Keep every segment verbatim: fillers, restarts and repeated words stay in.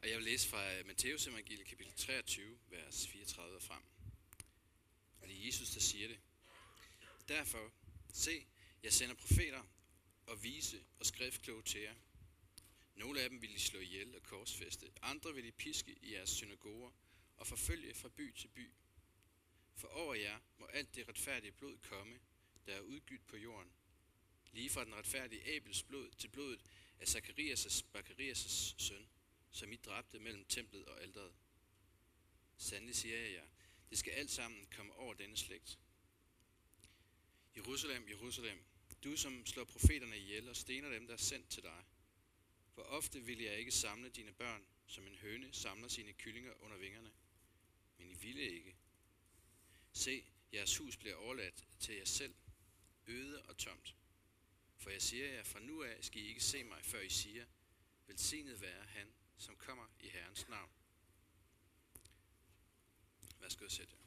Og jeg vil læse fra Matteus evangeliet kapitel treogtyve, vers fireogtredive og frem. Og det er Jesus, der siger det. Derfor, se, jeg sender profeter og vise og skriftkloge til jer. Nogle af dem vil I slå ihjel og korsfæste, andre vil I piske i jeres synagoger og forfølge fra by til by. For over jer må alt det retfærdige blod komme, der er udgydt på jorden. Lige fra den retfærdige Abels blod til blodet af Zakarias' Bakarias' søn, som I dræbte mellem templet og alteret. Sandelig siger jeg jer, det skal alt sammen komme over denne slægt. Jerusalem, Jerusalem, du som slår profeterne ihjel og stener dem, der er sendt til dig. Hvor ofte vil jeg ikke samle dine børn, som en høne samler sine kyllinger under vingerne? Men I ville ikke. Se, jeres hus bliver overladt til jer selv, øde og tomt. For jeg siger jer, fra nu af skal I ikke se mig, før I siger, velsignet være han, som kommer i Herrens navn. Værsgo at sætte jer.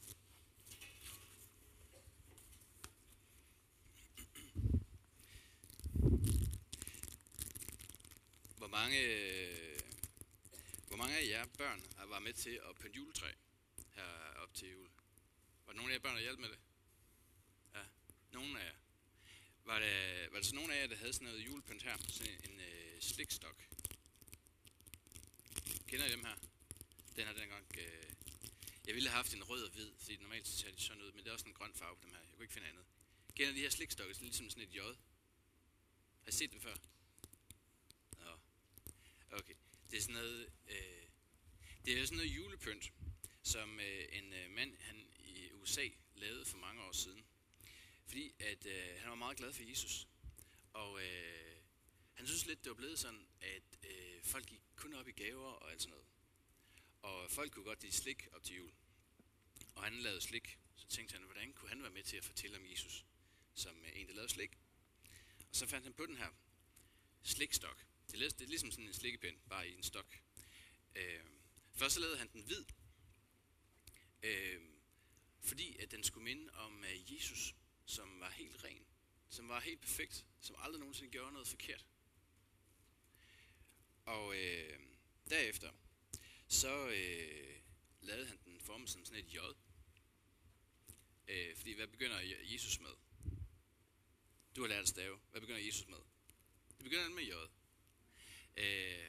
Hvor mange, hvor mange af jer børn var med til at pynte juletræ her op til jul? Var der nogen af jer børn, der hjalp med det? Ja, nogen af jer. Var der, var der så nogen af jer, der havde sådan noget julepynt her? Sådan en, en øh, slikstok. Kender I dem her? Den her dengang. Øh, jeg ville have haft en rød og hvid, fordi normalt ser de sådan ud, men det er også en grøn farve på dem her. Jeg kunne ikke finde andet. Kender de her slikstokke, sådan ligesom sådan et J? Har I set dem før? Nå. Okay. Det er sådan noget, øh, det er sådan noget julepynt, som øh, en øh, mand han i U S A lavede for mange år siden. Fordi at øh, han var meget glad for Jesus. Og øh, han synes lidt, det var blevet sådan, at øh, folk gik kun op i gaver og alt sådan noget. Og folk kunne godt lide slik op til jul. Og han lavede slik. Så tænkte han, hvordan kunne han være med til at fortælle om Jesus, som øh, en, der lavede slik. Og så fandt han på den her slikstok. Det er, det er ligesom sådan en slikkepind, bare i en stok. Øh, først så lavede han den hvid. Øh, fordi at den skulle minde om øh, Jesus, som var helt ren, som var helt perfekt, som aldrig nogensinde gjorde noget forkert. Og øh, derefter, så øh, lavede han den formet som sådan et J. Øh, fordi hvad begynder Jesus med? Du har lært at stave. Hvad begynder Jesus med? Det begynder med J. Øh,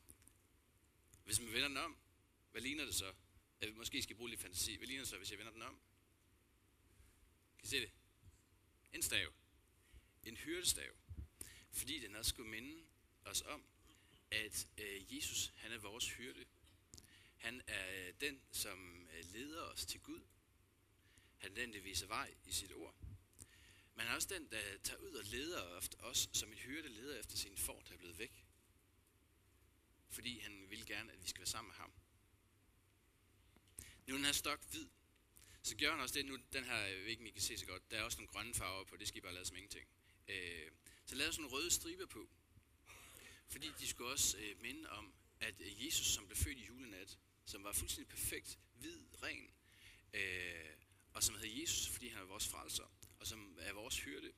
hvis man vender den om, hvad ligner det så? Jeg måske skal bruge lidt fantasi. Hvad ligner det så, hvis jeg vender den om? Kan I se det? En stav. En hyrdestav. Fordi den også skulle minde os om, at øh, Jesus, han er vores hyrde. Han er den, som leder os til Gud. Han er den, der viser vej i sit ord. Men han er også den, der tager ud og leder efter os, som en hyrde leder efter sin får, der er blevet væk. Fordi han vil gerne, at vi skal være sammen med ham. Nu er den her stok hvid. Så gør han også det nu, den her, jeg ved ikke, om I kan se så godt, der er også nogle grønne farver på, det skal I bare lade som ingenting. Øh, så lavede sådan nogle røde striber på. Fordi de skulle også øh, minde om, at Jesus, som blev født i julenat, som var fuldstændig perfekt, hvid, ren, øh, og som hed Jesus, fordi han er vores frelser, og som er vores hyrde,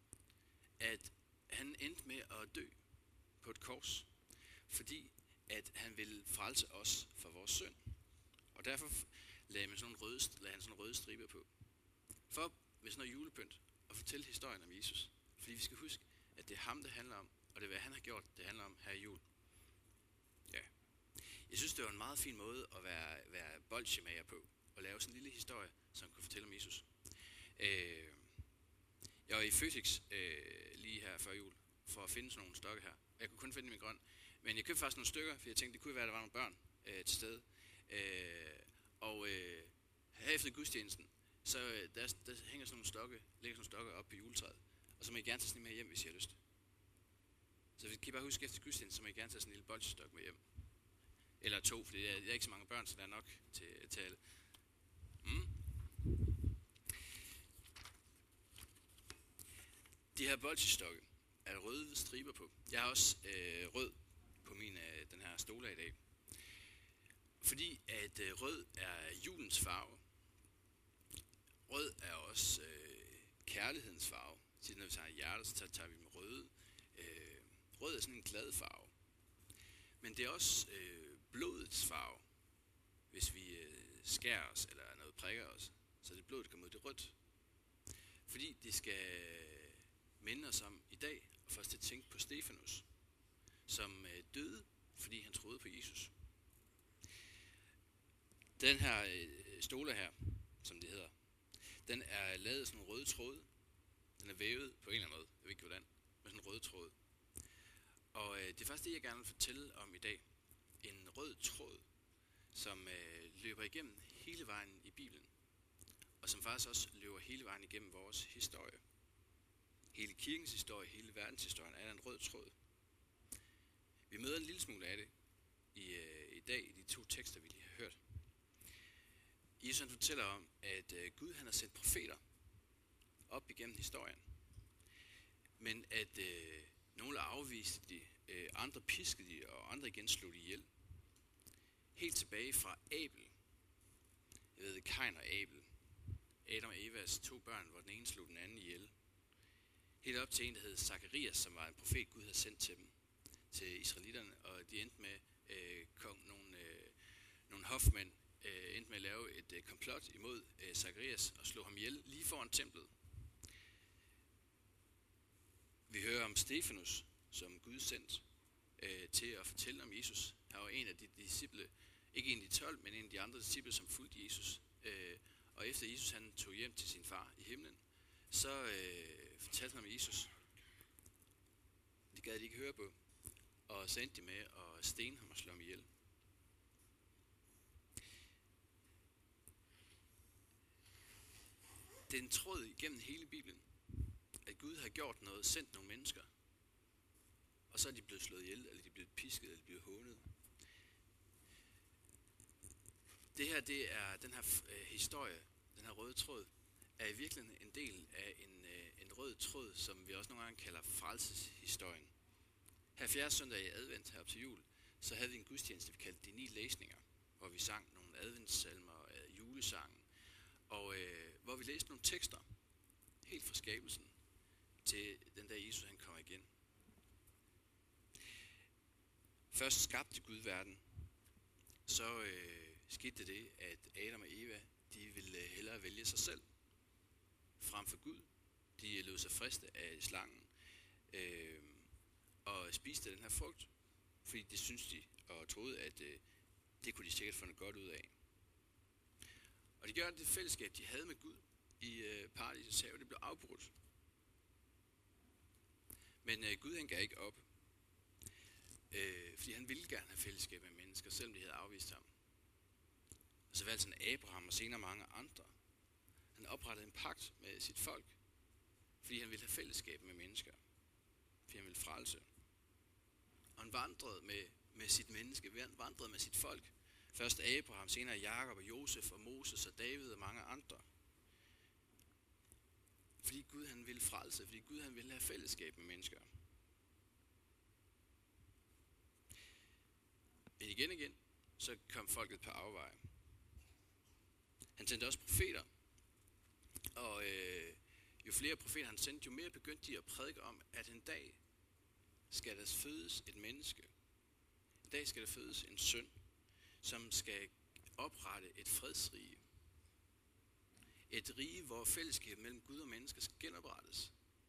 at han endte med at dø på et kors, fordi at han ville frelse os for vores synd. Og derfor lagde, man sådan nogle røde, lagde han sådan nogle røde striber på. For med sådan noget julepynt at fortælle historien om Jesus. Fordi vi skal huske, at det er ham, det handler om, og det er, hvad han har gjort, det handler om her i jul. Ja. Jeg synes, det var en meget fin måde at være, være bolsjemager på, og lave sådan en lille historie, som kunne fortælle om Jesus. Øh, jeg var i Føtex øh, lige her før jul, for at finde sådan nogle stokke her. Jeg kunne kun finde dem i grøn. Men jeg købte faktisk nogle stykker, for jeg tænkte, det kunne være, at der var nogle børn øh, til stede. Øh, og øh, her efter gudstjenesten, så øh, der, der hænger sådan nogle stokke, ligger sådan nogle stokke op på juletræet. Og så må I gerne tage sådan en med hjem, hvis I har lyst. Så kan I bare huske efter gudstjenesten, så må I gerne tage sådan en lille bolsjestok med hjem. Eller to, for det er, det er ikke så mange børn, så der er nok til, til alle. Mm. De her bolsjestokke er røde striber på. Jeg har også øh, rød på min øh, den her stole i dag. Fordi at øh, rød er julens farve. Rød er også øh, kærlighedens farve. Så når vi tager hjertet, så tager vi med røde. Øh, rød er sådan en glad farve. Men det er også øh, blodets farve, hvis vi øh, skærer os eller noget prikker os. Så det blod, der kommer ud, det er rødt. Fordi det skal minde os om i dag, og først til at tænke på Stefanus, som øh, døde, fordi han troede på Jesus. Den her øh, stole her, som det hedder, den er lavet af sådan en røde tråd. Den er vævet på en eller anden måde, jeg ved ikke hvordan, med sådan en rød tråd. Og øh, det er faktisk det, jeg gerne vil fortælle om i dag. En rød tråd, som øh, løber igennem hele vejen i Bibelen. Og som faktisk også løber hele vejen igennem vores historie. Hele kirkens historie, hele verdenshistorien er der en rød tråd. Vi møder en lille smule af det i, øh, i dag i de to tekster, vi lige har hørt. Jesus han fortæller om, at øh, Gud han har sendt profeter op igennem historien. Men at øh, nogle afviste de, øh, andre piskede de, og andre igen slog de ihjel. Helt tilbage fra Abel. Jeg ved, Kain og Abel. Adam og Evas to børn, hvor den ene slog den anden ihjel. Helt op til en, der hed Zakarias, som var en profet, Gud havde sendt til dem, til israelitterne. Og de endte med øh, kong, nogle, øh, nogle hofmænd, øh, endte med at lave et øh, komplot imod øh, Zakarias og slå ham ihjel lige foran templet. Vi hører om Stefanus, som Gud sendte øh, til at fortælle om Jesus. Han var en af de disciple, ikke en af de tolv, men en af de andre disciple, som fulgte Jesus. Øh, og efter Jesus han tog hjem til sin far i himlen, så øh, fortalte han om Jesus. Det gad de ikke høre på, og så endte de med at stene ham og slå ham ihjel. Det er en tråd igennem hele Bibelen, at Gud har gjort noget, sendt nogle mennesker, og så er de blevet slået ihjel, eller de er blevet pisket, eller de er blevet hånet. Det her, det er den her øh, historie, den her røde tråd, er i virkeligheden en del af en, øh, en rød tråd, som vi også nogle gange kalder frelseshistorien. Her fjerde søndag i advent, her op til jul, så havde vi en gudstjeneste, vi kaldte de ni læsninger, hvor vi sang nogle adventssalmer, øh, julesangen, og øh, hvor vi læste nogle tekster, helt fra skabelsen, til den dag Jesus han kommer igen. Først skabte Gud verden, så øh, skete det, at Adam og Eva, de ville hellere vælge sig selv frem for Gud. De lod sig friste af slangen øh, og spiste den her frugt, fordi det syntes de og troede, at øh, det kunne de sikkert få noget godt ud af. Og det gjorde det fællesskab, de havde med Gud i øh, paradisets have, det blev afbrudt. Men øh, Gud han gav ikke op, øh, fordi han ville gerne have fællesskab med mennesker, selvom de havde afvist ham. Og så valgte han Abraham og senere mange andre. Han oprettede en pagt med sit folk, fordi han ville have fællesskab med mennesker, fordi han ville frelse. Og han vandrede med, med sit menneske, han vandrede med sit folk. Først Abraham, senere Jakob og Josef og Moses og David og mange andre. Fordi Gud han ville frelse, fordi Gud han ville have fællesskab med mennesker. Men igen og igen, så kom folket på afveje. Han sendte også profeter, og øh, jo flere profeter han sendte, jo mere begyndte de at prædike om, at en dag skal der fødes et menneske. En dag skal der fødes en søn, som skal oprette et fredsrige. Et rige, hvor fællesskabet mellem Gud og mennesker skal genoprettes.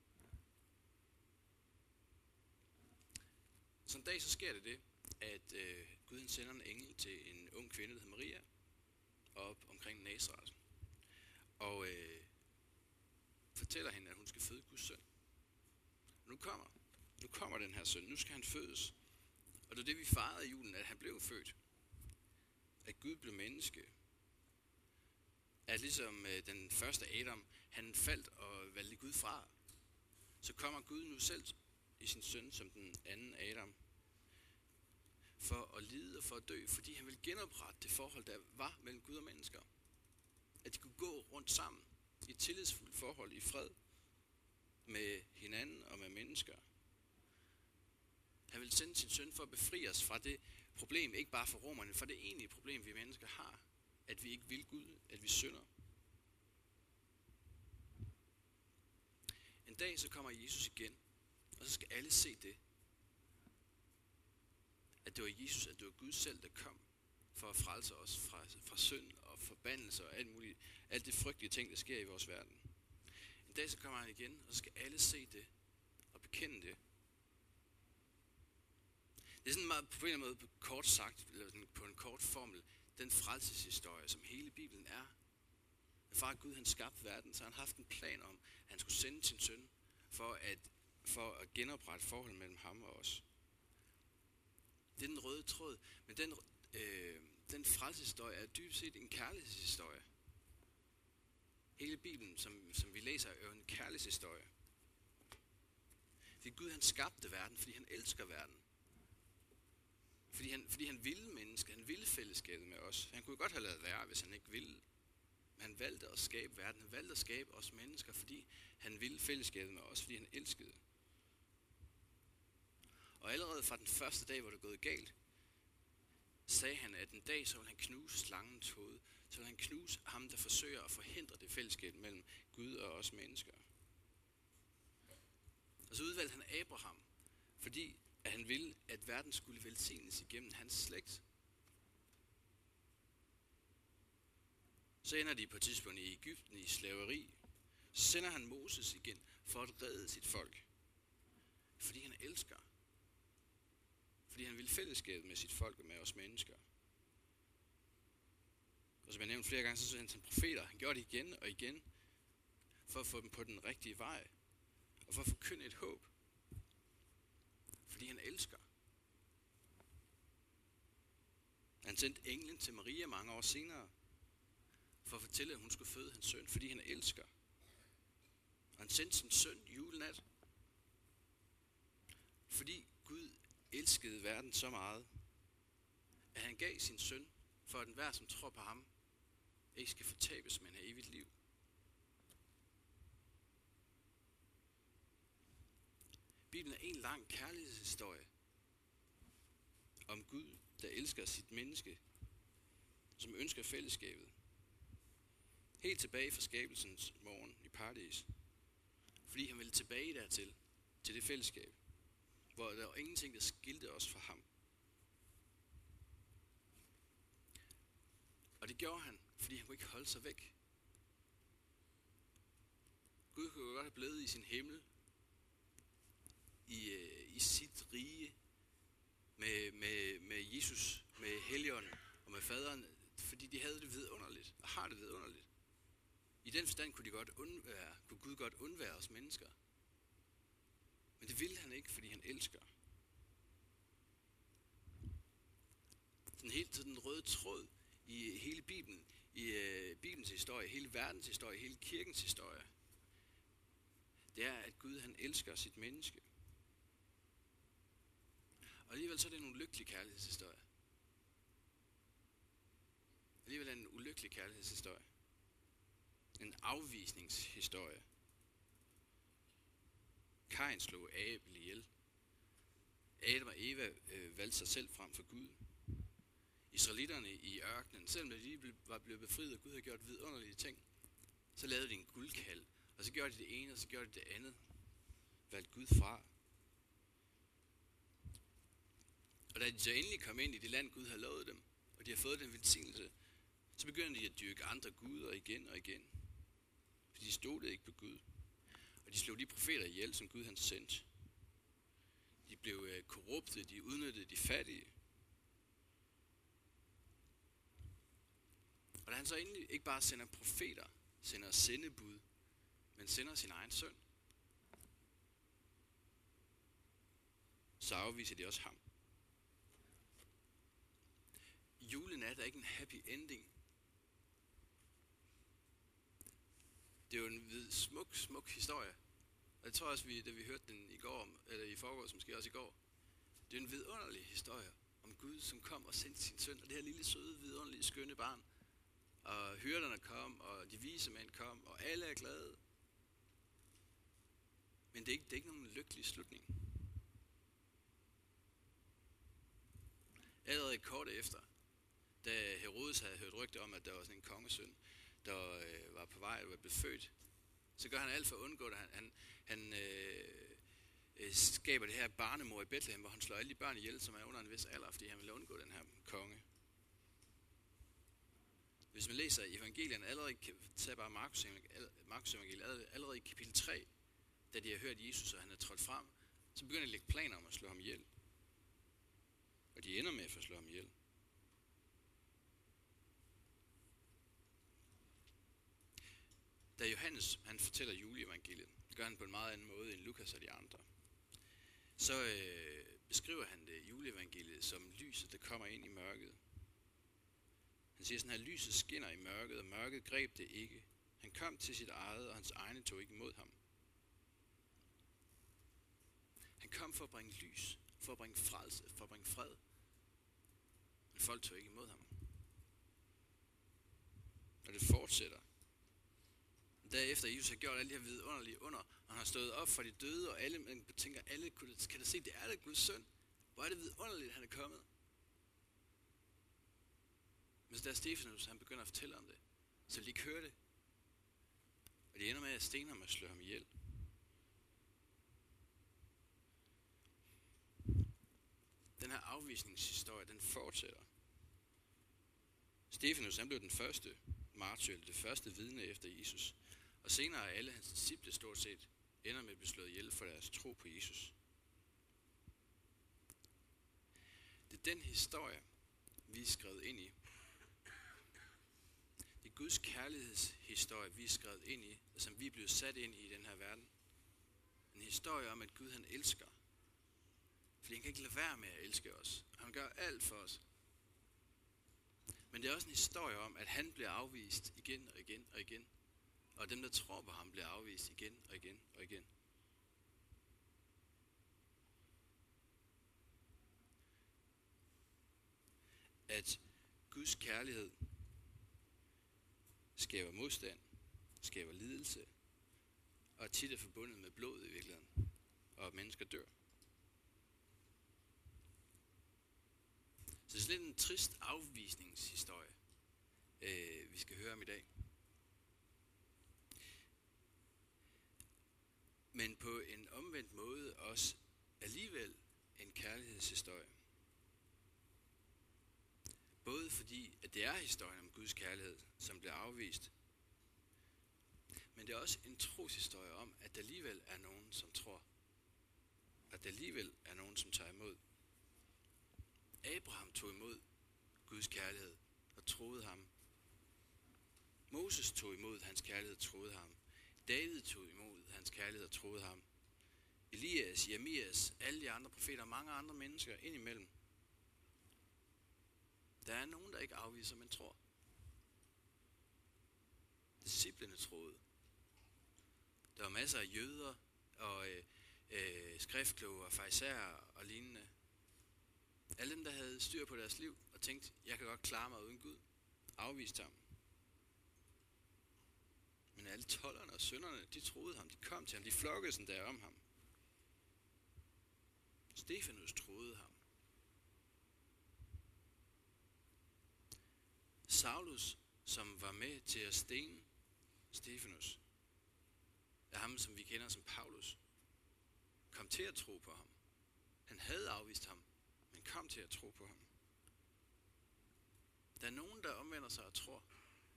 Så en dag så sker det det, at øh, Gud han sender en engel til en ung kvinde, der hedder Maria, op omkring Nazareth. Og øh, fortæller hende, at hun skal føde Guds søn. Og nu kommer, nu kommer den her søn, nu skal han fødes. Og det er det, vi fejrede i julen, at han blev født. At Gud blev menneske. At ligesom øh, den første Adam, han faldt og valgte Gud fra, så kommer Gud nu selv i sin søn som den anden Adam, for at lide og for at dø, fordi han vil genoprette det forhold, der var mellem Gud og mennesker. At de kunne gå rundt sammen i et tillidsfuldt forhold, i fred med hinanden og med mennesker. Han vil sende sin søn for at befri os fra det problem, ikke bare for romerne, men fra det egentlige problem, vi mennesker har. At vi ikke vil Gud, at vi synder. En dag så kommer Jesus igen, og så skal alle se det. At at det var Jesus, at det var Gud selv, der kom for at frelse os fra, fra synd og forbandelse og alt muligt, alt det frygtelige ting, der sker i vores verden. En dag så kommer han igen, og så skal alle se det og bekende det. Det er sådan meget på en måde kort sagt, eller sådan på en kort formel, den frelseshistorie, som hele Bibelen er. Fra Gud han skabte verden, så han haft en plan om, at han skulle sende sin søn for at, for at genoprette forholdet mellem ham og os. Det er den røde tråd, men den, øh, den frelseshistorie er dybest set en kærlighedshistorie. Hele Bibelen, som, som vi læser, er jo en kærlighedshistorie. Fordi Gud han skabte verden, fordi han elsker verden. Fordi han, fordi han ville mennesket, han ville fællesskabet med os. Han kunne godt have lavet være, hvis han ikke ville. Men han valgte at skabe verden, han valgte at skabe os mennesker, fordi han ville fællesskabet med os, fordi han elskede. Og allerede fra den første dag, hvor det er gået galt, sagde han, at en dag så vil han knuse slangens hoved. Så vil han knuse ham, der forsøger at forhindre det fællesskab mellem Gud og os mennesker. Og så udvalgte han Abraham, fordi at han ville, at verden skulle velsignes igennem hans slægt. Så ender de på et tidspunkt i Egypten i slaveri. Så sender han Moses igen for at redde sit folk. Fordi han elsker. Fordi han vil fællesskabet med sit folk og med os mennesker. Og som jeg nævnte flere gange, så sendte han profeter. Han gjorde det igen og igen. For at få dem på den rigtige vej. Og for at forkynde et håb. Fordi han elsker. Han sendte englen til Maria mange år senere. For at fortælle, at hun skulle føde hans søn, fordi han elsker. Og han sendte sin søn julenat. Fordi Gud elskede verden så meget, at han gav sin søn, for at enhver, som tror på ham, ikke skal fortabes, men have evigt liv. Bibelen er en lang kærlighedshistorie om Gud, der elsker sit menneske, som ønsker fællesskabet. Helt tilbage fra skabelsens morgen i paradis. Fordi han ville tilbage dertil, til det fællesskab, hvor der var ingenting, der skilte os fra ham. Og det gjorde han, fordi han kunne ikke holde sig væk. Gud kunne godt have blevet i sin himmel, i, øh, i sit rige, med, med, med Jesus, med Helligånden og med faderen, fordi de havde det vidunderligt, og har det vidunderligt. I den forstand kunne, de godt undvære, kunne Gud godt undvære os mennesker. Men det ville han ikke, fordi han elsker. Den hele tiden røde tråd i hele Bibelen, i øh, Bibelens historie, hele verdens historie, hele kirkens historie, det er, at Gud han elsker sit menneske. Og alligevel så er det en ulykkelig kærlighedshistorie. Alligevel er det en ulykkelig kærlighedshistorie. En afvisningshistorie. Kain slog Abel ihjel. Adam og Eva øh, valgte sig selv frem for Gud. Israelitterne i ørkenen, selvom de lige var blevet befriet, og Gud havde gjort vidunderlige ting, så lavede de en guldkalv, og så gjorde de det ene, og så gjorde de det andet. Valgte Gud fra. Og da de så endelig kom ind i det land, Gud havde lovet dem, og de har fået den velsignelse, så begyndte de at dyrke andre guder igen og igen. For de stolede ikke på Gud. Og de slog de profeter ihjel, som Gud han sendte. De blev øh, korrupte, de udnyttede de fattige. Og da han så endelig ikke bare sender profeter, sender sendebud, men sender sin egen søn, så afviser de også ham. Julenat er ikke en happy ending. Det er jo en smuk, smuk historie. Og jeg tror også, vi, da vi hørte den i går, eller i forgårs, måske også i går, det er en vidunderlig historie om Gud, som kom og sendte sin søn, og det her lille søde, vidunderlige, skønne barn. Og hyrderne kom, og de vise mænd kom, og alle er glade. Men det er ikke, det er ikke nogen lykkelig slutning. Allerede kort efter, da Herodes havde hørt rygte om, at der var sådan en kongesøn, der øh, var på vej og var blevet født, så gør han alt for at undgå det. Han, han, han, øh, øh, skaber det her barnemor i Bethlehem, hvor han slår alle de børn ihjel, som er under en vis alder, fordi han vil undgå den her konge. Hvis man læser evangelierne, allerede tag bare Markus, Markus evangeliet, allerede i kapitel tre, da de har hørt Jesus, og han er trådt frem, så begynder de at lægge planer om at slå ham ihjel. Og de ender med at få slå ham ihjel. Da Johannes han fortæller juleevangeliet, det gør han på en meget anden måde end Lukas og de andre, så øh, beskriver han det juleevangeliet som lyset, der kommer ind i mørket. Han siger sådan her, lyset skinner i mørket, og mørket greb det ikke. Han kom til sit eget, og hans egne tog ikke imod ham. Han kom for at bringe lys, for at bringe frelse, for at bringe fred. Men folk tog ikke imod ham. Og det fortsætter. Derefter Jesus har gjort alle de her vidunderlige under, og han har stået op for de døde, og alle man tænker, alle kan da se, det er da Guds søn. Hvor er det vidunderligt, han er kommet. Men da Stefanus han begynder at fortælle om det, så vil de ikke høre det. Og de ender med at stene ham og slå ham ihjel. Den her afvisningshistorie, den fortsætter. Stefanus han blev den første martyr, det første vidne efter Jesus. Og senere er alle hans disciple stort set ender med at blive slået ihjel for deres tro på Jesus. Det er den historie, vi er skrevet ind i. Det er Guds kærlighedshistorie, vi er skrevet ind i, og som vi er blevet sat ind i i den her verden. En historie om, at Gud han elsker. Fordi han kan ikke lade være med at elske os. Han gør alt for os. Men det er også en historie om, at han bliver afvist igen og igen og igen. Og dem, der tror på ham, bliver afvist igen og igen og igen. At Guds kærlighed skaber modstand, skaber lidelse, og tit er forbundet med blod i virkeligheden, og at mennesker dør. Så det er lidt en trist afvisningshistorie, øh, vi skal høre om i dag. Men på en omvendt måde også alligevel en kærlighedshistorie. Både fordi, at det er historien om Guds kærlighed, som bliver afvist, men det er også en troshistorie om, at der alligevel er nogen, som tror. At der alligevel er nogen, som tager imod. Abraham tog imod Guds kærlighed og troede ham. Moses tog imod hans kærlighed og troede ham. David tog imod hans kærlighed og troede ham. Elias, Jeremias, alle de andre profeter og mange andre mennesker indimellem. Der er nogen, der ikke afviser, men tror. Disciplene troede. Der var masser af jøder og øh, øh, skriftkloge og farisæer og lignende. Alle dem, der havde styr på deres liv og tænkte, jeg kan godt klare mig uden Gud, afviste ham. Men alle tolderne og synderne, de troede ham, de kom til ham, de flokkede sådan der om ham. Stefanus troede ham. Saulus, som var med til at stene Stefanus, er ham, som vi kender som Paulus, kom til at tro på ham. Han havde afvist ham, men kom til at tro på ham. Der er nogen, der omvender sig og tror.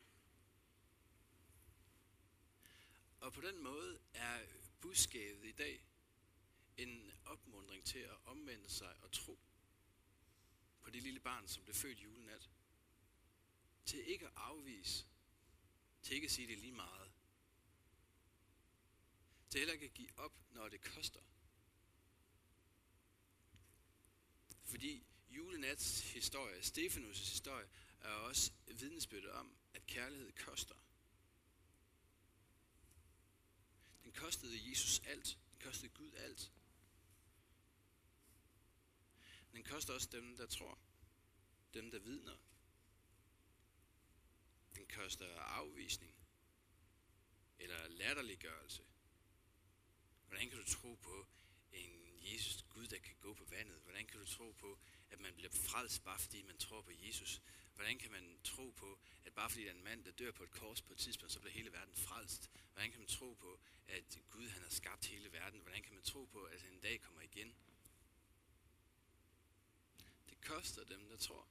Og på den måde er budskabet i dag en opmuntring til at omvende sig og tro på det lille barn, som blev født julenat. Til ikke at afvise, til ikke at sige det lige meget. Til heller ikke at give op, når det koster. Fordi julenats historie, Stefanus' historie, er også vidnesbyrdet om, at kærlighed koster. Den kostede Jesus alt. Den kostede Gud alt. Den koster også dem, der tror. Dem, der vidner. Den koster afvisning. Eller latterliggørelse. Hvordan kan du tro på en Jesus Gud, der kan gå på vandet? Hvordan kan du tro på, at man bliver frelst, bare fordi man tror på Jesus? Hvordan kan man tro på, at bare fordi der er en mand, der dør på et kors på et tidspunkt, så bliver hele verden frelst? Hvordan kan man tro på, at Gud han har skabt hele verden? Hvordan kan man tro på, at han en dag kommer igen? Det koster dem, der tror.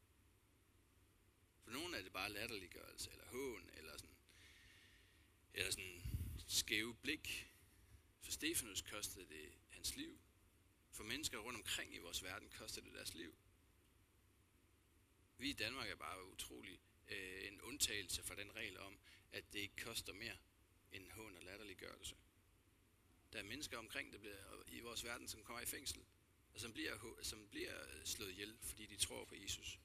For nogle er det bare latterliggørelse, eller hån, eller sådan, eller sådan skæve blik. For Stefanus kostede det hans liv. For mennesker rundt omkring i vores verden kostede det deres liv. Vi i Danmark er bare utrolig øh, en undtagelse fra den regel om, at det ikke koster mere end hån og latterliggørelse. Der er mennesker omkring der bliver, i vores verden, som kommer i fængsel, og som bliver, som bliver slået ihjel, fordi de tror på Jesus.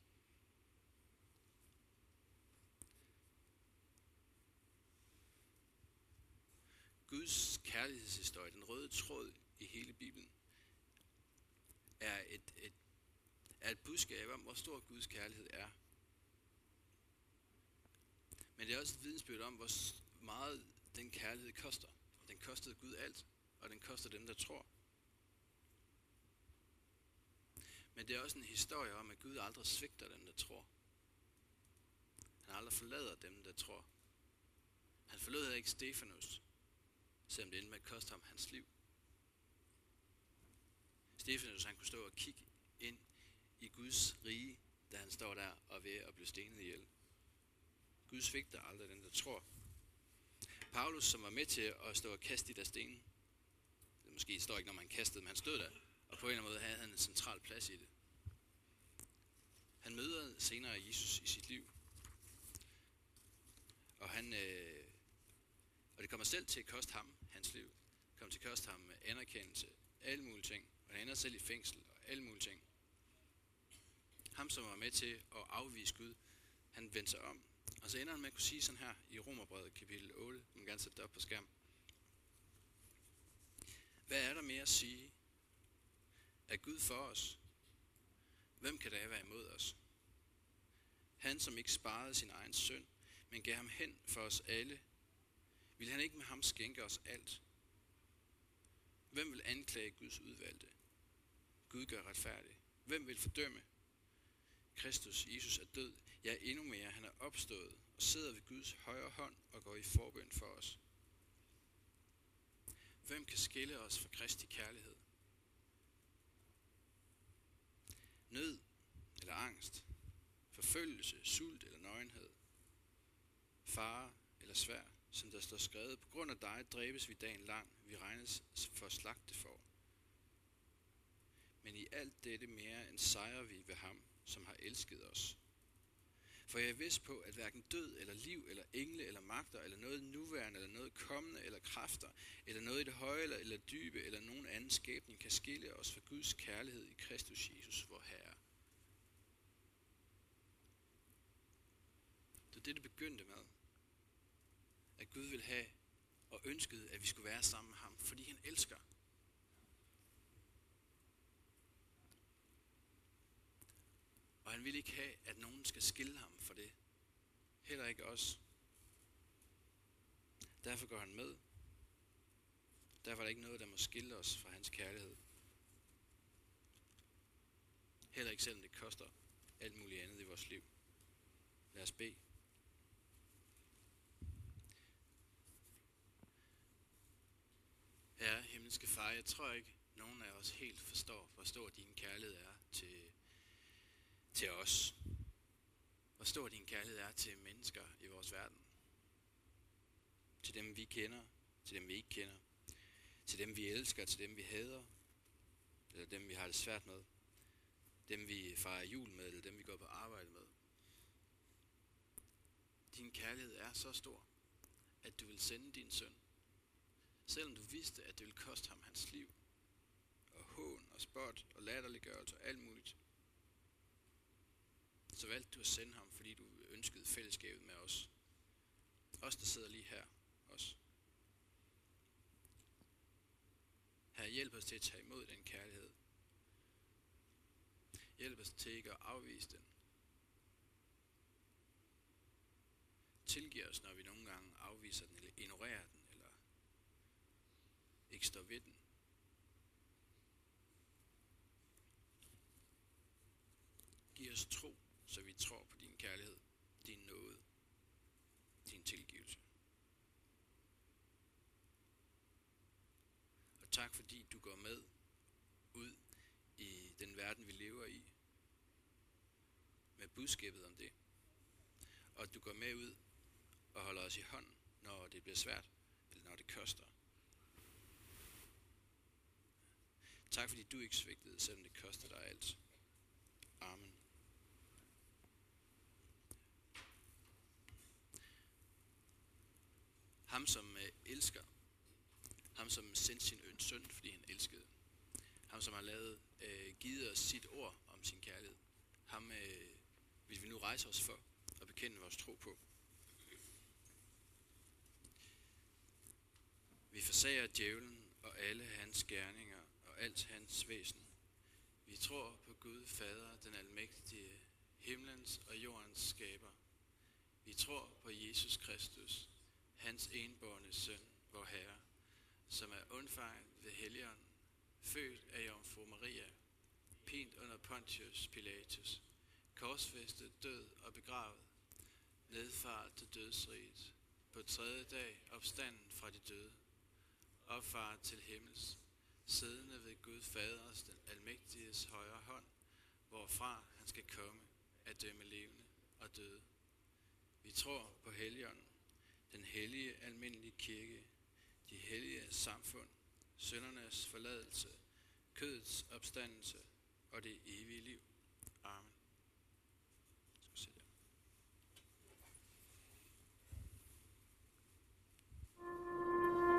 Guds kærlighedshistorie, den røde tråd i hele Bibelen, er et, et, er et budskab om, hvor stor Guds kærlighed er. Men det er også et vidensbyrd om, hvor meget den kærlighed koster. Den kostede Gud alt, og den koster dem, der tror. Men det er også en historie om, at Gud aldrig svigter dem, der tror. Han aldrig forlader dem, der tror. Han forlod ikke Stefanus, selvom det endte med at koste ham hans liv. Stefanus, han kunne stå og kigge ind i Guds rige, da han står der og er ved at blive stenet ihjel. Gud svigter aldrig den, der tror. Paulus, som var med til at stå og kaste de der sten, det måske står ikke, når man kastede, men han stod der, og på en eller anden måde havde han en central plads i det. Han møder senere Jesus i sit liv, og han øh, og det kommer selv til at koste ham hans liv. Det kommer til at koste ham anerkendelse, alle mulige ting, og han ender selv i fængsel og alle mulige ting. Ham, som var med til at afvise Gud, han vendte sig om. Og så ender han med at kunne sige sådan her i Romerbrevet kapitel otte. Jeg må gerne sætte det op på skærm. Hvad er der mere at sige? Er Gud for os? Hvem kan da være imod os? Han, som ikke sparede sin egen søn, men gav ham hen for os alle, vil han ikke med ham skænke os alt? Hvem vil anklage Guds udvalgte? Gud gør retfærdig. Hvem vil fordømme? Kristus, Jesus er død. Ja, endnu mere, han er opstået og sidder ved Guds højre hånd og går i forbøn for os. Hvem kan skille os fra Kristi kærlighed? Nød eller angst? Forfølgelse, sult eller nøgenhed? Fare eller svær? Som der står skrevet, på grund af dig dræbes vi dagen lang, vi regnes for slagtefor. Men i alt dette mere end sejrer vi ved ham, som har elsket os. For jeg er vidst på, at hverken død eller liv eller engle eller magter eller noget nuværende eller noget kommende eller kræfter eller noget i det høje eller, eller dybe eller nogen anden skæbning kan skille os fra Guds kærlighed i Kristus Jesus, vor Herre. Det er det, det begyndte med. At Gud vil have og ønskede, at vi skulle være sammen med ham, fordi han elsker. Og han vil ikke have, at nogen skal skille ham for det. Heller ikke os. Derfor går han med. Derfor er der ikke noget, der må skille os fra hans kærlighed. Heller ikke selvom det koster alt muligt andet i vores liv. Lad os bede. Herre, himmelske far, jeg tror ikke, nogen af os helt forstår, hvor stor din kærlighed er til, til os. Hvor stor din kærlighed er til mennesker i vores verden. Til dem, vi kender, til dem, vi ikke kender. Til dem, vi elsker, til dem, vi hader. Eller dem, vi har det svært med. Dem, vi fejrer jul med, eller dem, vi går på arbejde med. Din kærlighed er så stor, at du vil sende din søn. Selvom du vidste, at det ville koste ham hans liv, og hån og spot og latterliggørelse og alt muligt, så valgte du at sende ham, fordi du ønskede fællesskabet med os. Os, der sidder lige her. Os. Her, hjælp os til at tage imod den kærlighed. Hjælp os til ikke at afvise den. Tilgiv os, når vi nogle gange afviser den, eller ignorerer den, eller ikke står ved den. os tro, så vi tror på din kærlighed, din nåde, din tilgivelse. Og tak fordi du går med ud i den verden, vi lever i, med budskabet om det. Og at du går med ud og holder os i hånden, når det bliver svært, eller når det koster. Tak fordi du ikke svigtede, selvom det koster dig alt. Amen. Ham som øh, elsker, ham som sendte sin øn søn, fordi han elskede, ham som har lavet, øh, givet os sit ord om sin kærlighed, ham øh, vil vi nu rejse os for og bekende vores tro på. Vi forsager djævlen og alle hans gerninger og alt hans væsen. Vi tror på Gud Fader, den almægtige, himlens og jordens skaber. Vi tror på Jesus Kristus, hans enbårne søn, vor Herre, som er undfanget ved Helligånden, født af Jomfru Maria, pint under Pontius Pilatus, korsfæstet, død og begravet, nedfaret til dødsriget, på tredje dag opstanden fra de døde, opfaret til himmels, siddende ved Gud Faders, den almægtiges højre hånd, hvorfra han skal komme at dømme levende og døde. Vi tror på Helligånden, den hellige almindelige kirke, de hellige samfund, syndernes forladelse, kødets opstandelse og det evige liv. Amen.